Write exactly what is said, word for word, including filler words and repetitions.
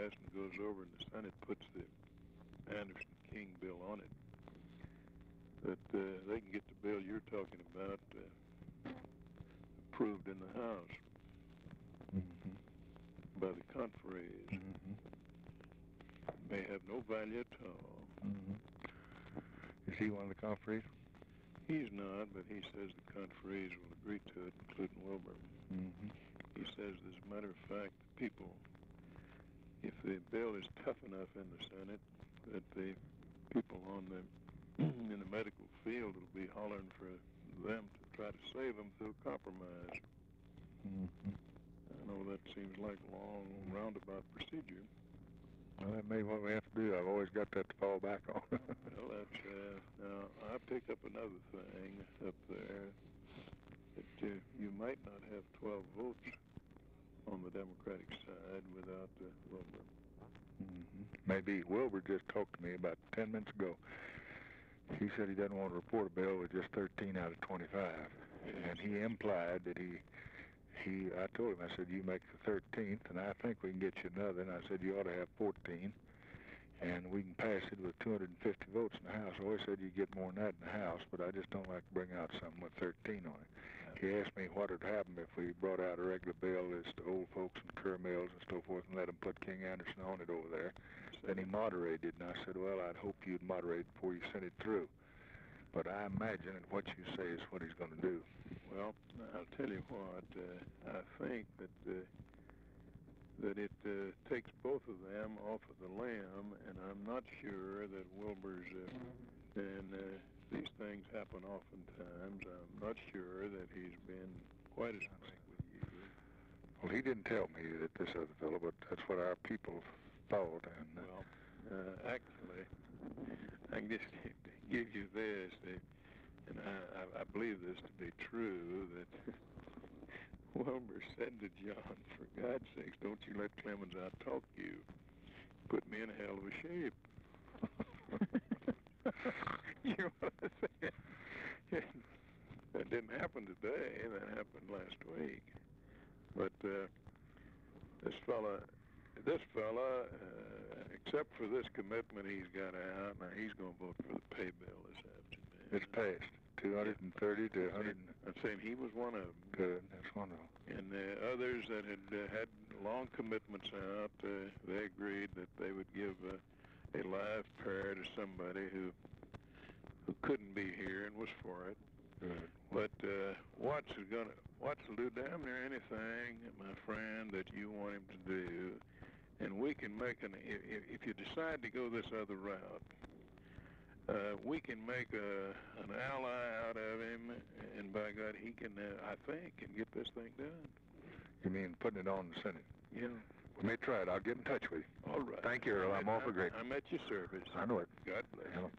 passed and goes over and the Senate puts the Anderson-King bill on it, that uh, they can get the bill you're talking about uh, approved in the House Mm-hmm. by the conferees. Mm-hmm. May have no value at all. Mm-hmm. Is he one of the conferees? He's not, but he says the conferees will agree to it, including Wilbur. Mm-hmm. He says, as a matter of fact, the people, if the bill is tough enough in the Senate, that the people on the in the medical field will be hollering for them to try to save them through compromise. Mm-hmm. I know that seems like a long, roundabout procedure. Well, that may be what we have to do. I've always got that to fall back on. Well, that's, uh, now, I pick up another thing up there, that uh, you might not have twelve votes on the Democratic side without uh, Wilbur. Mm-hmm. Maybe Wilbur just talked to me about ten minutes ago. He said he doesn't want to report a bill with just thirteen out of twenty-five. And he implied that he, he, I told him, I said, you make the thirteenth, and I think we can get you another. And I said, you ought to have fourteen, and we can pass it with two hundred fifty votes in the House. I always said you'd get more than that in the House, but I just don't like to bring out something with thirteen on it. He asked me what would happen if we brought out a regular bill as to old folks and Kerr Mills and so forth and let them put King Anderson on it over there. Then he moderated, and I said, well, I'd hope you'd moderate before you sent it through. But I imagine that what you say is what he's going to do. Well, I'll tell you what, uh, I think that uh, that it uh, takes both of them off of the limb, and I'm not sure that Wilbur's, uh, and uh, these things happen oftentimes, I'm not sure that he's been quite as frank with you. Well, he didn't tell me that this other fellow, but that's what our people thought. And uh, Well, uh, actually, I can just give you this, uh, and I, I, I believe this to be true, that Wilbur said to John, for God's sakes, don't you let Clemens out-talk you. Put me in a hell of a shape. You know what I'm saying? That didn't happen today. That happened last week. But uh, this fella, this fella, uh, except for this commitment he's got out, now he's going to vote for the pay bill this afternoon. it's passed. two hundred thirty to one hundred. I'm saying he was one of them. Good, that's one of them. And uh, others that had uh, had long commitments out, uh, they agreed that they would give uh, a live pair to somebody who who couldn't be here and was for it. Good. But uh, Watts is gonna Watts will do damn near anything, my friend, that you want him to do, and we can make an. If, if you decide to go this other route, uh, we can make a an ally out of him, and by God, he can. Uh, I think can get this thing done. You mean putting it on the Senate? Yeah. We may try it. I'll get in touch with you. All right. Thank you, Earl. I'm awfully grateful. I'm at your service. I know it. God bless. Hello.